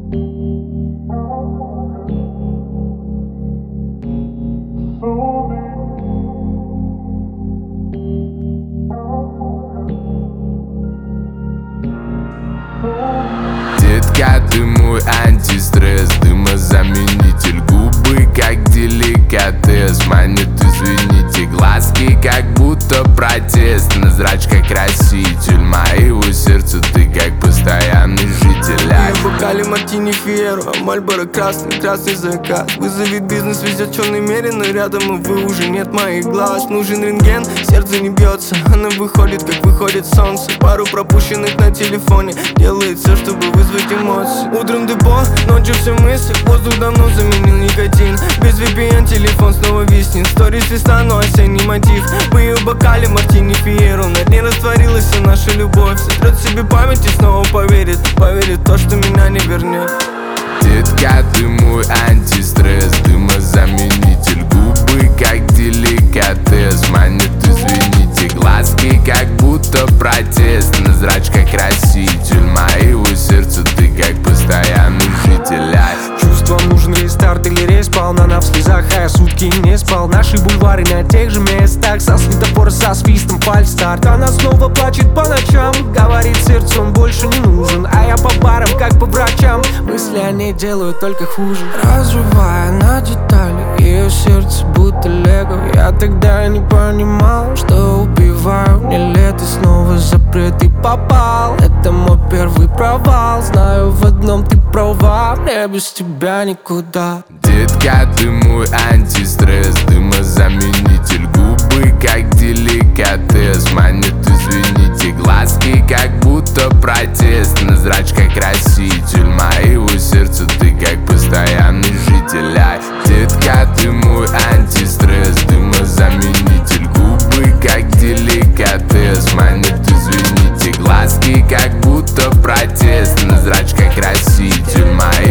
Детка, ты мой антистресс, дымозаменитель, губы как деликатес. Манит, извините, глазки как будто протест. На зрачках краситель моего сердца, ты как постоянный житель. В бокале мартини фиеро, Мальборо красный, красный закат. Вызовет бизнес, везет черный мере, но рядом, увы, уже нет моих глаз. Нужен рентген, сердце не бьется, она выходит, как выходит солнце. Пару пропущенных на телефоне, делает все, чтобы вызвать эмоции. Утром депо, ночью все мысли, воздух давно заменил никотин. Без VPN телефон снова виснет, сторис листа, но осенний мотив. В ее бокале мартини фиеро, на дне растворилась вся наша любовь. Сотрет себе память и снова поверит, поверит в то, что меня не вернет. Детка, ты мой антистресс, дымозаменитель, губы как деликатес. Манит, извините, глазки как будто протест. На зрачках краситель моего сердца, ты как постоянный житель. Чувствам нужен рестарт или рейс, полна в слезах, а я сутки не спал. Наши бульвары на тех же местах, со светофора со свистом фальстарт. Она снова плачет по ночам, говорит сердцу, он больше не нужен. А я по барам, как по врачам, мысли о ней делают только хуже. Разрывая на детали ее сердце, будто лего. Я тогда не понимал, что убиваю. Мне лето снова запрет и попал. Это мой первый провал, знаю в одном ты права, мне без тебя никуда. Детка, ты мой антистресс, дымозаменитель, губы как деликатес. Манит, извините, глазки как будто протест. На зрачках краситель моего сердца, ты как постоянный житель. Детка, ты мой антистресс, дымозаменитель, губы как деликатес. Манит, извините, глазки как будто протест. На зрачках краситель моего